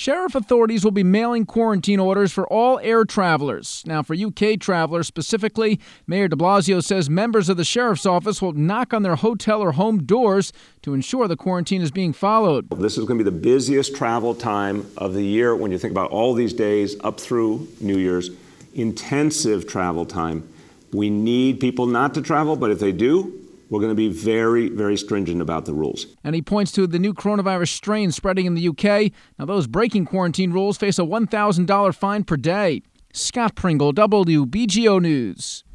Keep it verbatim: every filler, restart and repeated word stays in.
Sheriff authorities will be mailing quarantine orders for all air travelers. Now, for U K travelers specifically, Mayor de Blasio says members of the sheriff's office will knock on their hotel or home doors to ensure the quarantine is being followed. This is going to be the busiest travel time of the year when you think about all these days up through New Year's. Intensive travel time. We need people not to travel, but if they do, we're going to be very, very stringent about the rules. And he points to the new coronavirus strain spreading in the U K. Now, those breaking quarantine rules face a one thousand dollars fine per day. Scott Pringle, W B G O News.